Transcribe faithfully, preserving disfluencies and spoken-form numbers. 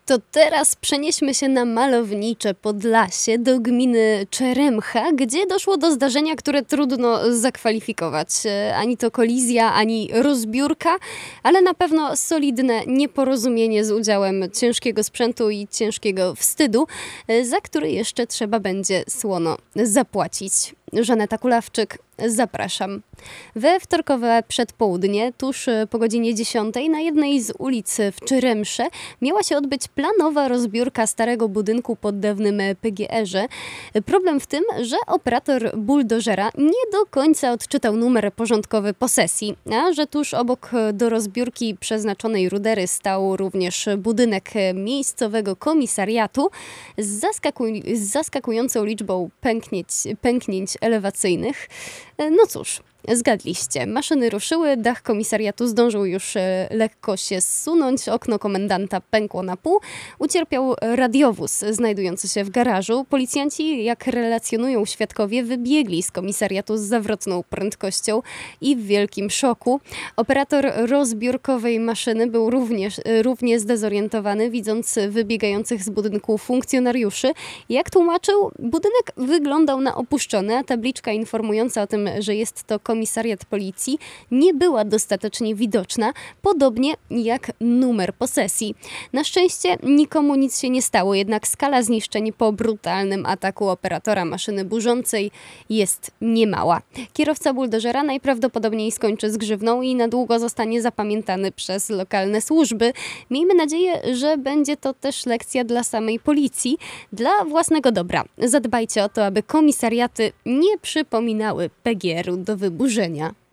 To teraz przenieśmy się na malownicze Podlasie, do gminy Czeremcha, gdzie doszło do zdarzenia, które trudno zakwalifikować. E, Ani to kolizja, ani rozbiórka, ale na pewno solidne nieporozumienie z udziałem ciężkiego sprzętu i ciężkiego wstydu, e, za który jeszcze trzeba będzie słono zapłacić. Żaneta Kulawczyk, zapraszam. We wtorkowe przedpołudnie, tuż po godzinie dziesiątej, na jednej z ulic w Czyremsze miała się odbyć planowa rozbiórka starego budynku pod dawnym P G R-ze. Problem w tym, że operator buldożera nie do końca odczytał numer porządkowy posesji, a że tuż obok do rozbiórki przeznaczonej rudery stał również budynek miejscowego komisariatu z, zaskakuj- z zaskakującą liczbą pęknięć, pęknięć elewacyjnych. No cóż, zgadliście. Maszyny ruszyły, dach komisariatu zdążył już e, lekko się zsunąć, okno komendanta pękło na pół, ucierpiał radiowóz znajdujący się w garażu. Policjanci, jak relacjonują świadkowie, wybiegli z komisariatu z zawrotną prędkością i w wielkim szoku. Operator rozbiórkowej maszyny był również, e, równie zdezorientowany, widząc wybiegających z budynku funkcjonariuszy. Jak tłumaczył, budynek wyglądał na opuszczony, a tabliczka informująca o tym, że jest to komisariat policji, nie była dostatecznie widoczna, podobnie jak numer posesji. Na szczęście nikomu nic się nie stało, jednak skala zniszczeń po brutalnym ataku operatora maszyny burzącej jest niemała. Kierowca buldożera najprawdopodobniej skończy z grzywną i na długo zostanie zapamiętany przez lokalne służby. Miejmy nadzieję, że będzie to też lekcja dla samej policji, dla własnego dobra. Zadbajcie o to, aby komisariaty nie przypominały P G R-u do wyburzenia.